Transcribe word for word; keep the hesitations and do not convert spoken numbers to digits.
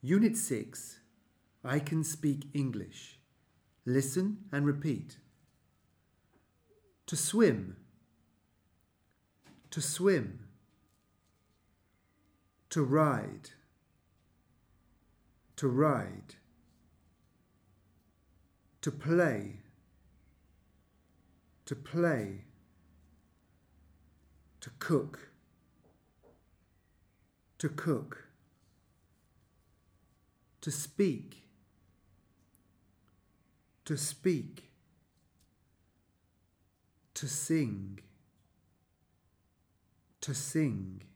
Unit six. I can speak English. Listen and repeat. To swim. To swim. To ride. To ride. To play. To play. To cook. To cook. To speak. To speak. To sing. To sing.